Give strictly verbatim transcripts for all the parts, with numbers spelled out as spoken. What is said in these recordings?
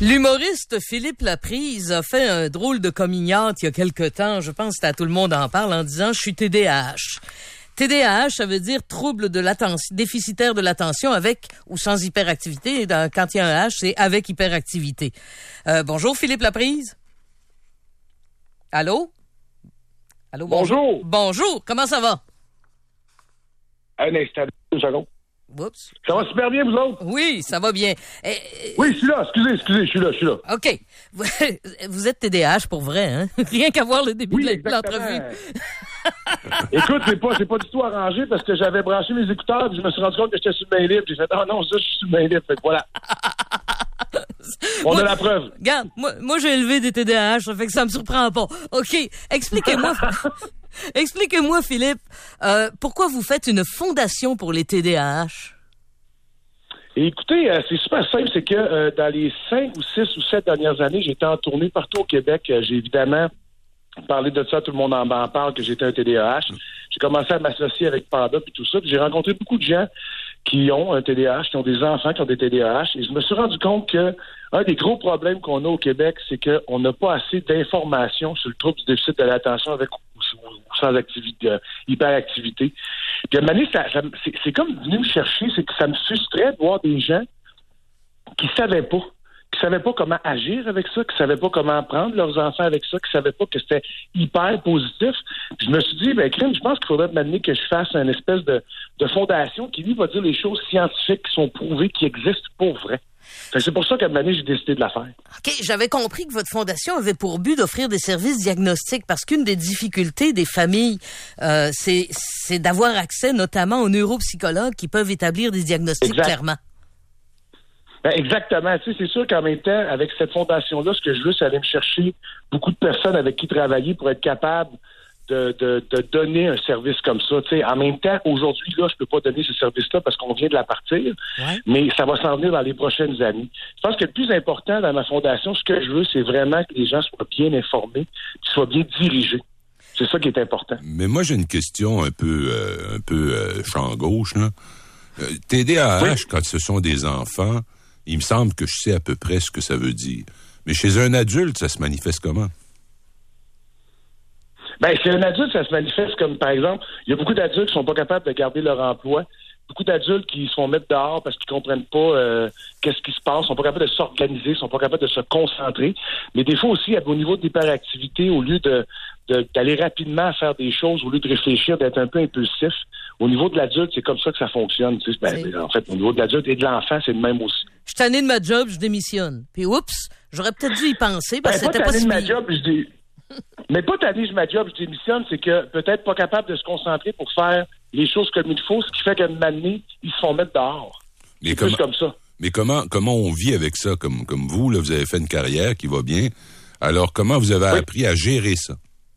L'humoriste Philippe Laprise a fait un drôle de coming out il y a quelque temps. Je pense que à tout le monde en parle en disant « je suis T D A H ». T D A H, ça veut dire trouble de l'attention, déficitaire de l'attention avec ou sans hyperactivité. Quand il y a un H, c'est avec hyperactivité. Euh, bonjour Philippe Laprise. Allô? Allô? Bonjour. Bonjour. Bonjour. Comment ça va? Un instant, deux secondes. Oups. Ça va super bien, vous autres? Oui, ça va bien. Eh, oui, je suis là. Excusez, excusez, je suis là, je suis là. OK. Vous, vous êtes T D A H pour vrai, hein? Rien qu'à voir le début oui, de l'entrevue. Écoute, c'est pas, c'est pas du tout arrangé parce que j'avais branché mes écouteurs et je me suis rendu compte que j'étais sur le main libre. J'ai fait, ah non, ça, je suis sur le main libre. Fait que voilà. On moi, a la preuve. Regarde, moi, moi, j'ai élevé des T D A H, ça fait que ça me surprend pas. OK. Expliquez-moi. Expliquez-moi, Philippe, euh, pourquoi vous faites une fondation pour les T D A H? Et écoutez, euh, c'est super simple, c'est que euh, dans les cinq ou six ou sept dernières années, j'ai été en tournée partout au Québec. Euh, j'ai évidemment parlé de ça, tout le monde en, en parle, que j'étais un T D A H. J'ai commencé à m'associer avec Panda et tout ça. Puis j'ai rencontré beaucoup de gens qui ont un T D A H, qui ont des enfants qui ont des T D A H. Et je me suis rendu compte que un des gros problèmes qu'on a au Québec, c'est qu'on n'a pas assez d'informations sur le trouble du déficit de l'attention avec ou sans activité, euh, hyperactivité. Puis à un moment donné, ça, ça, c'est, c'est comme venu me chercher, c'est que ça me frustrait de voir des gens qui savaient pas, qui savaient pas comment agir avec ça, qui savaient pas comment prendre leurs enfants avec ça, qui savaient pas que c'était hyper positif. Puis je me suis dit, ben crime, je pense qu'il faudrait m'amener que je fasse une espèce de, de fondation qui, lui, va dire les choses scientifiques qui sont prouvées, qui existent pour vrai. Fait que c'est pour ça qu'à un moment donné, j'ai décidé de la faire. OK, j'avais compris que votre fondation avait pour but d'offrir des services diagnostiques parce qu'une des difficultés des familles, euh, c'est, c'est d'avoir accès notamment aux neuropsychologues qui peuvent établir des diagnostics exact. clairement. Ben exactement. Tu sais, c'est sûr qu'en même temps, avec cette fondation-là, ce que je veux, c'est aller me chercher beaucoup de personnes avec qui travailler pour être capable de, de, de donner un service comme ça. Tu sais, en même temps, aujourd'hui, là, je peux pas donner ce service-là parce qu'on vient de la partir, ouais. mais ça va s'en venir dans les prochaines années. Je pense que le plus important dans ma fondation, ce que je veux, c'est vraiment que les gens soient bien informés, qu'ils soient bien dirigés. C'est ça qui est important. Mais moi, j'ai une question un peu, euh, un peu euh, champ gauche, là. Euh, T D A H, oui. Quand ce sont des enfants, il me semble que je sais à peu près ce que ça veut dire. Mais chez un adulte, ça se manifeste comment? Ben, chez un adulte, ça se manifeste comme, par exemple, il y a beaucoup d'adultes qui sont pas capables de garder leur emploi. Beaucoup d'adultes qui se font mettre dehors parce qu'ils comprennent pas euh, qu'est-ce qui se passe, sont pas capables de s'organiser, sont pas capables de se concentrer. Mais des fois aussi, au niveau de l'hyperactivité, au lieu de, de d'aller rapidement à faire des choses, au lieu de réfléchir, d'être un peu impulsif, au niveau de l'adulte, c'est comme ça que ça fonctionne. Tu sais, ben, en fait, au niveau de l'adulte et de l'enfant, c'est le même aussi. Je suis tanné de ma job, je démissionne. Puis oups, j'aurais peut-être dû y penser parce que ben, c'était pas si de ma job, je dis... Mais pas tanné de ma job, je démissionne, c'est que peut-être pas capable de se concentrer pour faire les choses comme il faut, ce qui fait qu'à un moment donné, ils se font mettre dehors. Mais c'est comment, plus comme ça. Mais comment comment on vit avec ça, comme comme vous, là, vous avez fait une carrière qui va bien. Alors, comment vous avez oui. appris à gérer ça?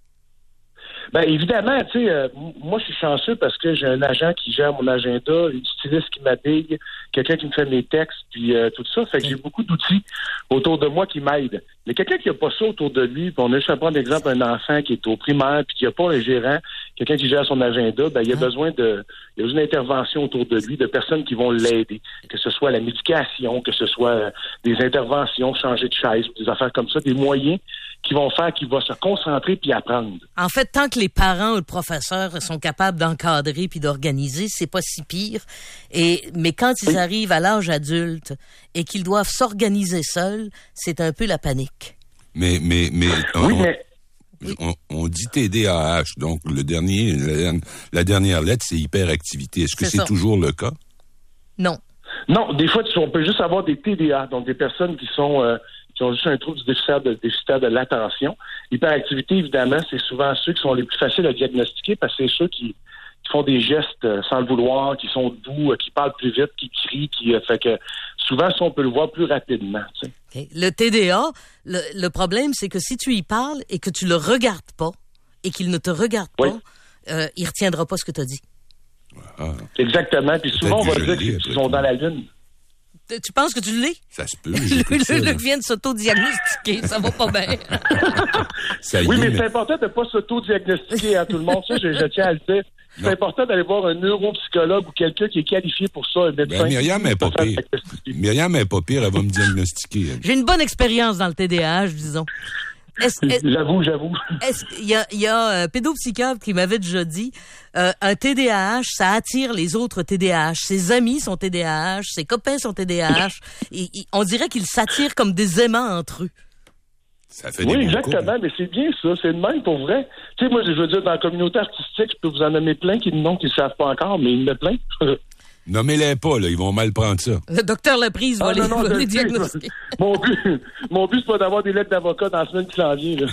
Ben évidemment, tu sais, euh, moi je suis chanceux parce que j'ai un agent qui gère mon agenda, une styliste qui m'habille, quelqu'un qui me fait mes textes, puis euh, tout ça. Fait que j'ai beaucoup d'outils autour de moi qui m'aident. Mais quelqu'un qui n'a pas ça autour de lui, puis on a juste à prendre l'exemple d'un enfant qui est au primaire, puis qui n'a pas un gérant, quelqu'un qui gère son agenda, ben il a besoin de, il y a besoin d'intervention autour de lui, de personnes qui vont l'aider, que ce soit la médication, que ce soit euh, des interventions, changer de chaise, des affaires comme ça, des moyens qui vont faire qu'il va se concentrer puis apprendre. En fait, tant que les parents ou le professeur sont capables d'encadrer puis d'organiser, c'est pas si pire. Et mais quand ils oui. arrivent à l'âge adulte et qu'ils doivent s'organiser seuls, c'est un peu la panique. Mais mais mais, oui, on, mais... On, on dit T D A H, donc le dernier la, la dernière lettre c'est hyperactivité. Est-ce que c'est, c'est toujours le cas? Non. Non, des fois on peut juste avoir des T D A, donc des personnes qui sont euh, qui ont juste un trouble du déficitaire de, déficitaire de l'attention. L'hyperactivité, évidemment, c'est souvent ceux qui sont les plus faciles à diagnostiquer parce que c'est ceux qui, qui font des gestes euh, sans le vouloir, qui sont doux, euh, qui parlent plus vite, qui crient, qui euh, fait que souvent, ça, on peut le voir plus rapidement. Tu sais. Okay. Le T D A, le, le problème, c'est que si tu y parles et que tu le regardes pas et qu'il ne te regarde oui. pas, euh, il retiendra pas ce que tu as dit. Ah. Exactement. Puis souvent, on va dire qu'ils sont dans la lune. Tu penses que tu l'es? Ça se peut. Le Luc vient de s'auto-diagnostiquer, ça va pas bien. Ça oui, mais, mais c'est important de ne pas s'auto-diagnostiquer à tout le monde. Ça, je, je tiens à le dire. c'est non. important d'aller voir un neuropsychologue ou quelqu'un qui est qualifié pour ça, un médecin. Ben, Myriam n'est pas pire. Myriam n'est pas pire, elle va me diagnostiquer. Elle. J'ai une bonne expérience dans le T D A H, disons. Est-ce, est-ce, j'avoue, j'avoue. Est-ce il y a, il y a un pédopsychiatre qui m'avait déjà dit, euh, un T D A H, ça attire les autres T D A H. Ses amis sont T D A H, ses copains sont T D A H. Et, et, on dirait qu'ils s'attirent comme des aimants entre eux. Ça fait oui, des exactement, couples. mais c'est bien ça, c'est de même pour vrai. Tu sais, moi, je veux dire, dans la communauté artistique, je peux vous en nommer plein qui n'ont qui ne savent pas encore, mais il y en a plein. Nommez-les pas, là, ils vont mal prendre ça. Le docteur Laprise va ah, les, non, non, va les diagnostiquer. Mon but, mon but, c'est pas d'avoir des lettres d'avocat dans la semaine qui s'en vient. Là.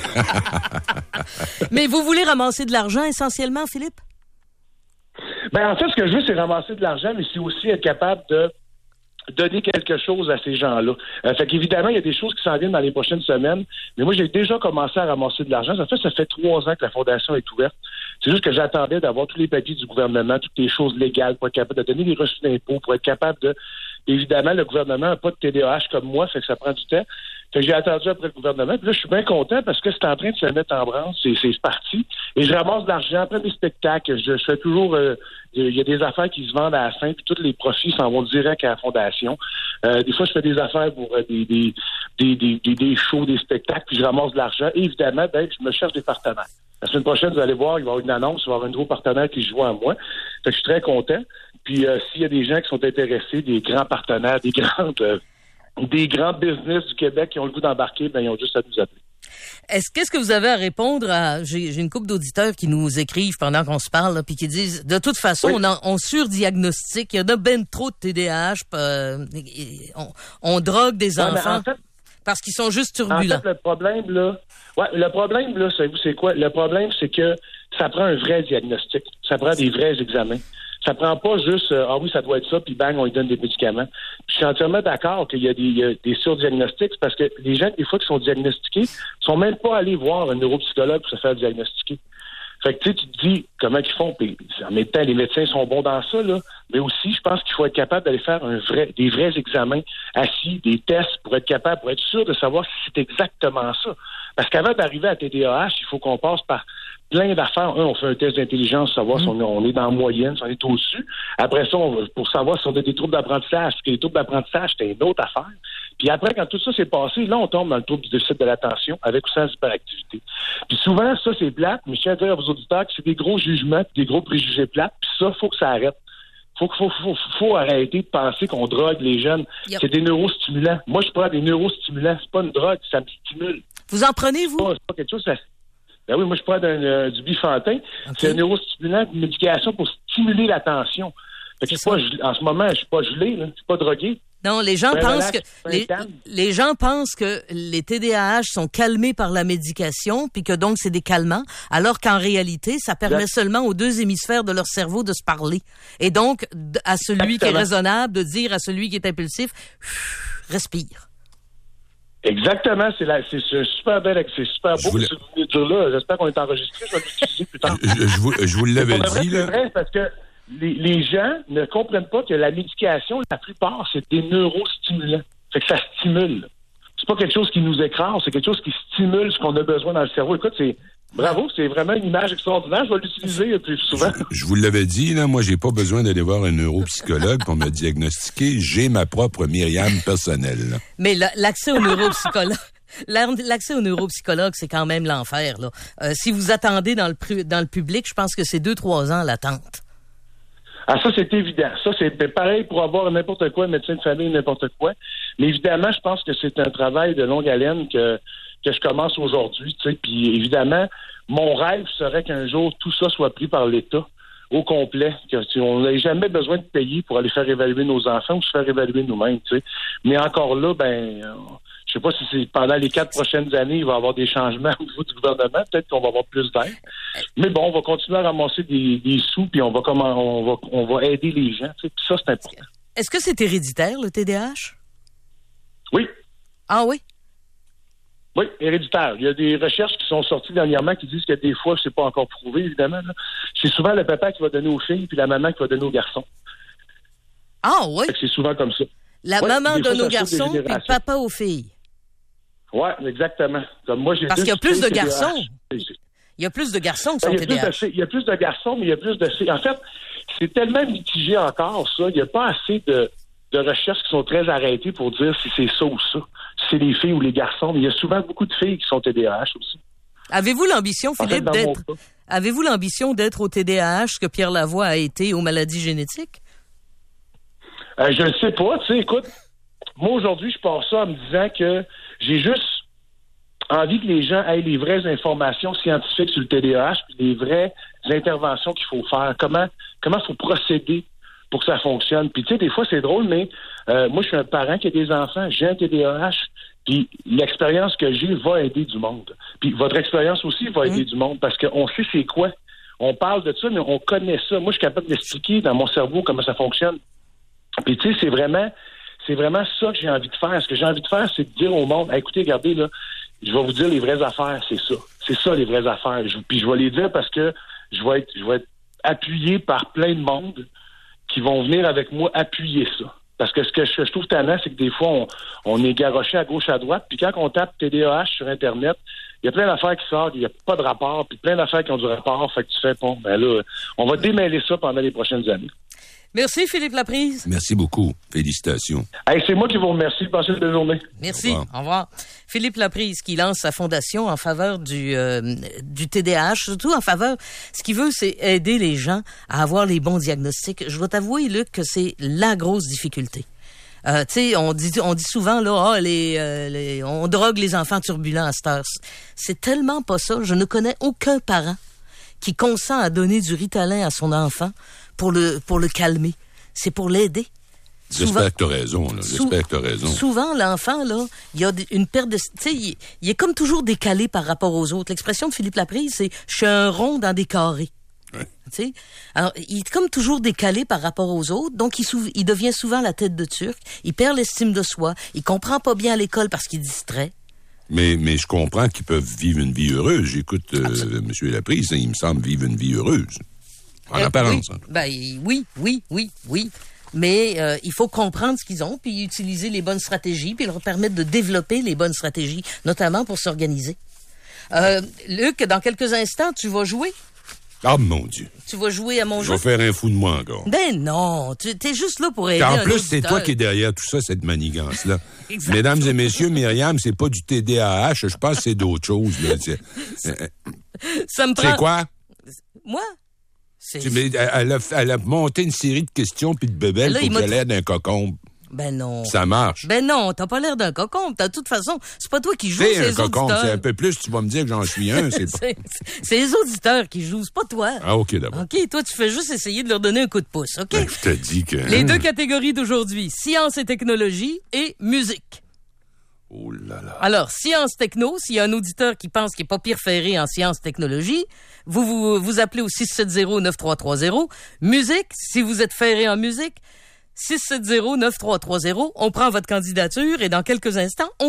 Mais vous voulez ramasser de l'argent essentiellement, Philippe? Ben, en fait, ce que je veux, c'est ramasser de l'argent, mais c'est aussi être capable de donner quelque chose à ces gens-là. Euh, fait qu'évidemment, il y a des choses qui s'en viennent dans les prochaines semaines, mais moi, j'ai déjà commencé à ramasser de l'argent. Ça fait, ça fait trois ans que la Fondation est ouverte. C'est juste que j'attendais d'avoir tous les papiers du gouvernement, toutes les choses légales pour être capable de donner des reçus d'impôts, pour être capable de... Évidemment, le gouvernement n'a pas de T D A H comme moi, fait que ça prend du temps. Fait que j'ai attendu après le gouvernement. Puis là, je suis bien content parce que c'est en train de se mettre en branle. C'est, c'est parti. Et je ramasse de l'argent après des spectacles. Je, je fais toujours... Euh, il y a des affaires qui se vendent à la fin, puis tous les profits s'en vont direct à la Fondation. Euh, des fois, je fais des affaires pour euh, des, des, des, des, des, des shows, des spectacles, puis je ramasse de l'argent. Et évidemment, ben, je me cherche des partenaires. La semaine prochaine, vous allez voir, il va y avoir une annonce, il va y avoir un nouveau partenaire qui se joint à moi. Fait que je suis très content. Puis euh, s'il y a des gens qui sont intéressés, des grands partenaires, des grandes... Euh, des grands business du Québec qui ont le goût d'embarquer, ben ils ont juste à nous appeler. Est-ce qu'est-ce que vous avez à répondre à j'ai, j'ai une couple d'auditeurs qui nous écrivent pendant qu'on se parle, là, puis qui disent de toute façon oui. on, en, on surdiagnostique, il y en a ben trop de T D A H, euh, on, on drogue des ouais, enfants en fait, parce qu'ils sont juste turbulents. En fait, le problème là, ouais, le problème là, savez-vous c'est quoi? Le problème c'est que ça prend un vrai diagnostic, ça prend des vrais examens. Ça prend pas juste euh, ah oui, ça doit être ça, puis bang, on lui donne des médicaments. Puis je suis entièrement d'accord qu'il y a des, il y a des surdiagnostics parce que les gens, des fois, qui sont diagnostiqués, sont même pas allés voir un neuropsychologue pour se faire diagnostiquer. Fait que tu sais, tu te dis comment ils font, puis en même temps, les médecins sont bons dans ça, là, mais aussi, je pense qu'il faut être capable d'aller faire un vrai, des vrais examens assis, des tests pour être capable, pour être sûr de savoir si c'est exactement ça. Parce qu'avant d'arriver à T D A H, il faut qu'on passe par plein d'affaires. Un, on fait un test d'intelligence, savoir mmh. si on, on est dans la moyenne, si on est au-dessus. Après ça, on va, pour savoir si on a des troubles d'apprentissage. Parce que les troubles d'apprentissage, c'est une autre affaire. Puis après, quand tout ça s'est passé, là, on tombe dans le trouble du déficit de l'attention avec ou sans hyperactivité. Puis souvent, ça, c'est plate, mais je tiens à dire à vos auditeurs que c'est des gros jugements, des gros préjugés plates. Puis ça, faut que ça arrête. Faut, faut, faut, faut arrêter de penser qu'on drogue les jeunes. Yep. C'est des neurostimulants. Moi, je prends des neurostimulants. C'est pas une drogue, ça me stimule. Vous en prenez, vous? C'est pas, c'est pas quelque chose... Ça... Ben oui, moi, je prends euh, du bifantin. Okay. C'est un neurostimulant, une médication pour stimuler l'attention. Fait que je suis pas, en ce moment, je suis pas gelé, là. Je suis pas drogué. Non, les gens ben pensent relax, que les, les gens pensent que les T D A H sont calmés par la médication, puis que donc c'est des calmants, alors qu'en réalité, ça permet exact. Seulement aux deux hémisphères de leur cerveau de se parler. Et donc, à celui Exactement. Qui est raisonnable, de dire à celui qui est impulsif, respire. Exactement, c'est, la, c'est, c'est super belle, c'est super beau voulais... ce miniature-là. J'espère qu'on est enregistré, je vais l'utiliser plus tard. Je, je, vous, je vous l'avais dit, vrai, là. C'est vrai, parce que les, les gens ne comprennent pas que la médication, la plupart, c'est des neurostimulants. Fait que ça stimule. C'est pas quelque chose qui nous écrase, c'est quelque chose qui stimule ce qu'on a besoin dans le cerveau. Écoute, c'est bravo, c'est vraiment une image extraordinaire. Je vais l'utiliser plus souvent. Je, je vous l'avais dit, là, moi, j'ai pas besoin d'aller voir un neuropsychologue pour me diagnostiquer. J'ai ma propre Myriam personnelle. Là. Mais la, l'accès au neuropsychologue... L'accès au neuropsychologue, c'est quand même l'enfer, là. Euh, si vous attendez dans le, dans le public, je pense que c'est deux, trois ans l'attente. Ah, ça, c'est évident. Ça, c'est pareil pour avoir n'importe quoi, médecin de famille, n'importe quoi. Mais évidemment, je pense que c'est un travail de longue haleine que, que je commence aujourd'hui, tu sais. Puis évidemment, mon rêve serait qu'un jour, tout ça soit pris par l'État au complet. Que, on n'ait jamais besoin de payer pour aller faire évaluer nos enfants ou se faire évaluer nous-mêmes, tu sais. Mais encore là, ben... Euh, je sais pas si c'est pendant les quatre prochaines années, il va y avoir des changements au niveau du gouvernement. Peut-être qu'on va avoir plus d'aide. Mais bon, on va continuer à ramasser des, des sous, puis on va comment on va on va aider les gens. Tu sais, puis ça, c'est important. Est-ce que c'est héréditaire, le T D A H? Oui. Ah oui? Oui, héréditaire. Il y a des recherches qui sont sorties dernièrement qui disent que des fois, c'est pas encore prouvé, évidemment. Là. C'est souvent le papa qui va donner aux filles, puis la maman qui va donner aux garçons. Ah oui? C'est souvent comme ça. La ouais, maman donne aux garçons, puis le papa aux filles. Oui, exactement. Comme moi, j'ai Parce qu'il y a plus de garçons. Il Il y a plus de garçons qui sont il y a T D A H. Plus de, il y a plus de garçons, mais il y a plus de filles. En fait, c'est tellement mitigé encore, ça. Il n'y a pas assez de, de recherches qui sont très arrêtées pour dire si c'est ça ou ça. Si c'est les filles ou les garçons. Mais il y a souvent beaucoup de filles qui sont T D A H aussi. Avez-vous l'ambition, Philippe, en fait, d'être... Avez-vous l'ambition d'être au T D A H que Pierre Lavoie a été aux maladies génétiques? Euh, je ne sais pas. Tu sais, écoute, moi, aujourd'hui, je pars ça en me disant que j'ai juste envie que les gens aient les vraies informations scientifiques sur le T D A H, puis les vraies interventions qu'il faut faire. Comment comment il faut procéder pour que ça fonctionne. Puis tu sais, des fois, c'est drôle, mais euh, moi, je suis un parent qui a des enfants, j'ai un T D A H, puis l'expérience que j'ai va aider du monde. Puis votre expérience aussi va aider mmh. du monde, parce qu'on sait c'est quoi. On parle de ça, mais on connaît ça. Moi, je suis capable d'expliquer dans mon cerveau comment ça fonctionne. Puis tu sais, c'est vraiment... C'est vraiment ça que j'ai envie de faire. Ce que j'ai envie de faire, c'est de dire au monde, hey, écoutez, regardez, là, je vais vous dire les vraies affaires, c'est ça. C'est ça, les vraies affaires. Je, puis je vais les dire parce que je vais être, je vais être appuyé par plein de monde qui vont venir avec moi appuyer ça. Parce que ce que je, je trouve tannant, c'est que des fois, on, on est garoché à gauche, à droite, puis quand on tape T D A H sur Internet, il y a plein d'affaires qui sortent, il n'y a pas de rapport, puis plein d'affaires qui ont du rapport, fait que tu fais, bon, ben là, on va démêler ça pendant les prochaines années. Merci, Philippe Laprise. Merci beaucoup. Félicitations. Hey, c'est moi qui vous remercie. Passez une belle journée. Merci. Au revoir. Au revoir. Philippe Laprise qui lance sa fondation en faveur du, euh, du T D A H, surtout en faveur, ce qu'il veut, c'est aider les gens à avoir les bons diagnostics. Je dois t'avouer, Luc, que c'est la grosse difficulté. Euh, tu sais, on dit, on dit souvent, là, oh, les, euh, les, on drogue les enfants turbulents à cette heure. C'est tellement pas ça. Je ne connais aucun parent qui consent à donner du Ritalin à son enfant pour le pour le calmer. C'est pour l'aider. J'espère que tu as raison. Là. J'espère que tu as raison. Souvent, l'enfant, là, il y a une perte de... Tu sais, il, il est comme toujours décalé par rapport aux autres. L'expression de Philippe Laprise, c'est « je suis un rond dans des carrés ouais. ». Tu sais? Alors, il est comme toujours décalé par rapport aux autres. Donc, il, sou- il devient souvent la tête de turc. Il perd l'estime de soi. Il comprend pas bien à l'école parce qu'il distrait. Mais, mais je comprends qu'ils peuvent vivre une vie heureuse. J'écoute euh, M. Laprise, il me semble vivre une vie heureuse. En euh, apparence. Oui. Ben, oui, oui, oui, oui. Mais euh, il faut comprendre ce qu'ils ont, puis utiliser les bonnes stratégies, puis leur permettre de développer les bonnes stratégies, notamment pour s'organiser. Euh, Luc, dans quelques instants, tu vas jouer? Ah, mon Dieu. Tu vas jouer à mon Je jeu? vais faire un fou de moi encore. Ben non, tu es juste là pour aider en un plus, auditeur. c'est toi qui es derrière tout ça, cette manigance-là. Mesdames et messieurs, Myriam, c'est pas du T D A H, je pense que c'est d'autres choses. Là. Ça me prend... C'est quoi? Moi? C'est... Mais elle, a, elle a monté une série de questions puis de bébelles là, pour que j'ai l'air d'un cocombe. Ben non. Ça marche. Ben non, t'as pas l'air d'un cocombe. De toute façon, c'est pas toi qui joues, c'est, c'est un les cocombe, auditeurs. C'est un peu plus, tu vas me dire que j'en suis un. C'est, c'est, c'est les auditeurs qui jouent, c'est pas toi. Ah, OK, d'abord. OK, toi, tu fais juste essayer de leur donner un coup de pouce, OK? Ben, je te dis que... Les deux catégories d'aujourd'hui, science et technologie et musique. Oh là là. Alors, science-techno, s'il y a un auditeur qui pense qu'il n'est pas pire ferré en science-technologie, vous, vous vous appelez au six sept zéro neuf trois trois zéro. Musique, si vous êtes ferré en musique, six sept zéro neuf trois trois zéro. On prend votre candidature et dans quelques instants, on